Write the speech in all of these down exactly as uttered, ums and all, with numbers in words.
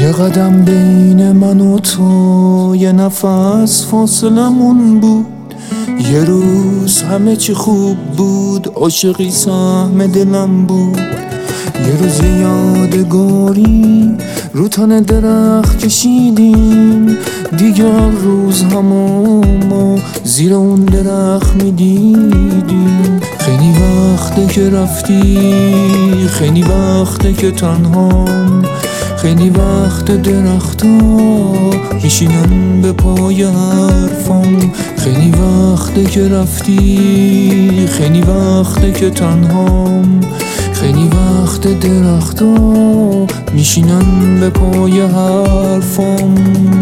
یه قدم بین من و تو، یه نفس فاصلمون بود. یه روز همه چی خوب بود، عاشقی سهم دلم بود. یه روز یادگاری رو تن درخت کشیدیم، دیگر روز همو ما زیر اون درخت میدیدیم. خیلی وقته که رفتی، خیلی وقته که تنهام، خیلی وقت درختا میشینن به پای حرفام. خیلی وقته که رفتی، خیلی وقته که تنهام، خیلی وقت درختا میشینن به پای حرفام.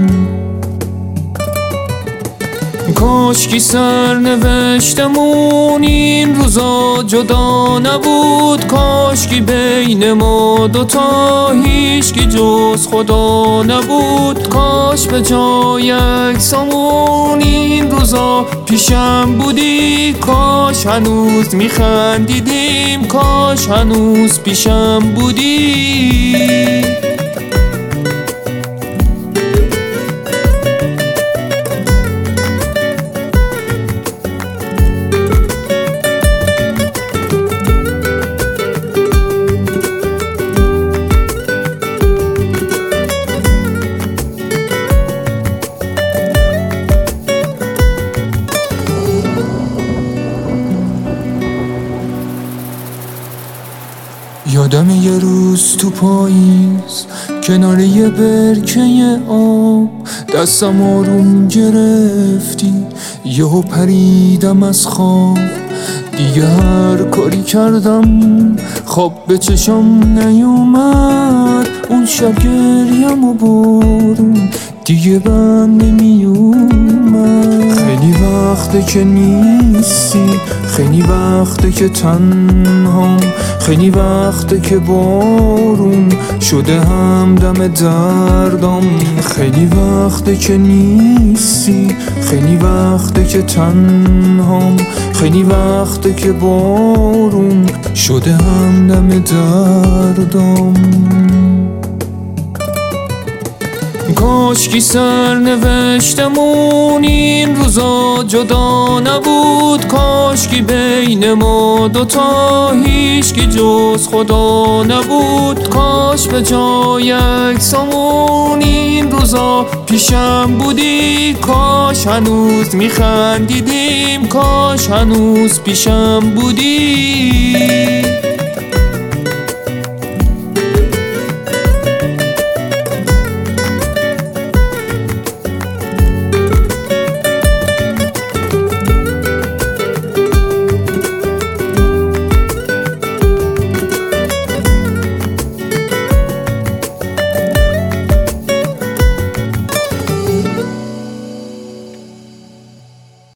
کاشکی سرنوشتمون این روزا جدا نبود، کاشکی بین ما دوتا هیچکی جز خدا نبود. کاش به جای عکسامون این روزا پیشم بودی، کاش هنوز میخندیدیم، کاش هنوز پیشم بودی. یادم یه روز تو پاییز کنار یه برکه آب، دستم آروم گرفتی، یهو پریدم از خواب. دیگه هر کاری کردم خواب به چشم نیومد، اون شب گریم و بارون دیگه بند نمیومد. خیلی وقته که نیستی، خیلی وقته که تنهام، خیلی وقته که بارون شده همدم دردم. خیلی وقته که نیستی، خیلی وقته که تنهام، خیلی وقته که بارون شده همدم دردم. کاشکی سرنوشتمون این روزا جدا نبود، کاشکی بین ما دوتا هیچکی جز خدا نبود. کاش به جای عکسامون این روزا پیشم بودی، کاش هنوز میخندیدیم، کاش هنوز پیشم بودی.